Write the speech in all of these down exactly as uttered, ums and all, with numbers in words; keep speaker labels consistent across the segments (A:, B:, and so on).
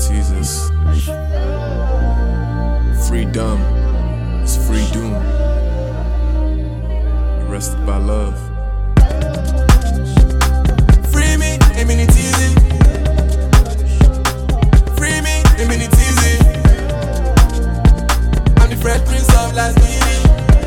A: Jesus. Freedom is free doom. Arrested by love.
B: Free me, a minute easy. Free me, a minute easy. I'm the Fresh Prince of Las Giri.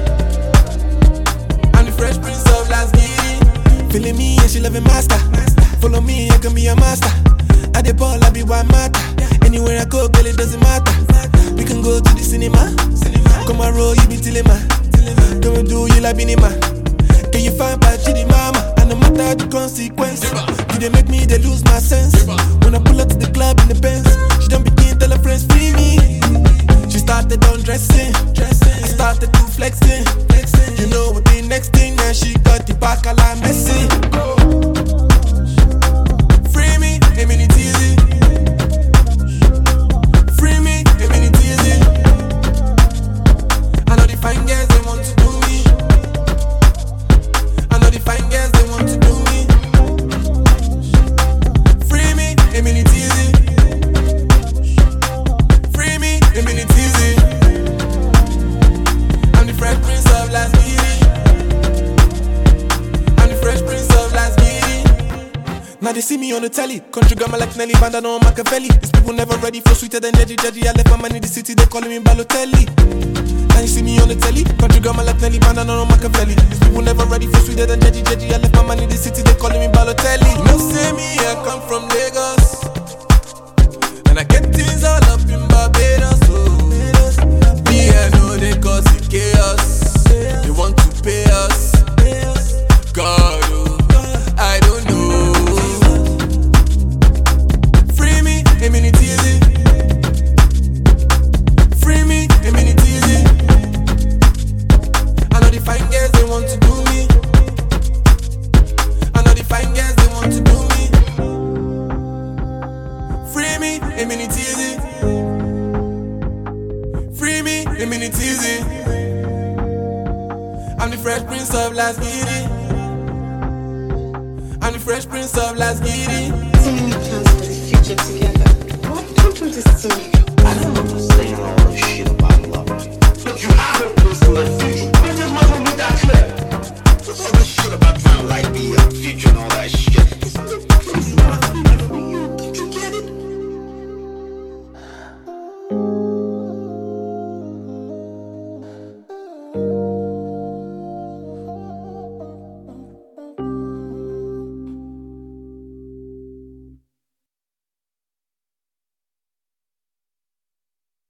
B: I'm the Fresh Prince of Las Giri. Feeling me and she loving master. Follow me, I can be a master. I the ball, I be one matter. Anywhere I go, girl, it doesn't matter. We can go to the cinema. Come and roll, you be tilema. Come and do you like Binima. Can you find by Chidi Mama? And no matter the consequence, you they make me they lose my sense. When I pull up to the club in the Benz, she don't begin tell her friends free me. She started undressing, I started to flexing. You know what the next thing, and she got the back a la messy. Free me, a minute easy. Free me, a minute easy. I know the fine girls they want to do me. I know the fine girls they want to do me. Free me, a minute easy. Free me, a minute easy. I'm the Fresh Prince of Las Giri. I'm the Fresh Prince of Las Giri. Now they see me on the telly. Country grammar like Nelly, Bandana on Machiavelli. These people never ready for sweeter than Deji Deji. I left my man in the city, they calling me Balotelli. Now you see me on the telly. Country grammar like Nelly, Bandana on Machiavelli. These people never ready for sweeter than Deji Deji. I left my man in the city, they calling me Balotelli. You know, say me, I come from Lagos, and I get things all up in Barbados. Oh, me, I know they cause it chaos. They want to pay us. God, oh, I don't know. Free me, a minute easy. Free me, a minute easy. I know the fine girls they want to do me. I know the fine girls they want to do me. Free me, a minute easy. Free me, a minute easy. I'm the Fresh Prince of Las Giri. I'm the Fresh Prince of Las Giri.
C: So many plans for the future together. What happened to see?
D: I don't know what's saying all this shit about love. But you have a personal future.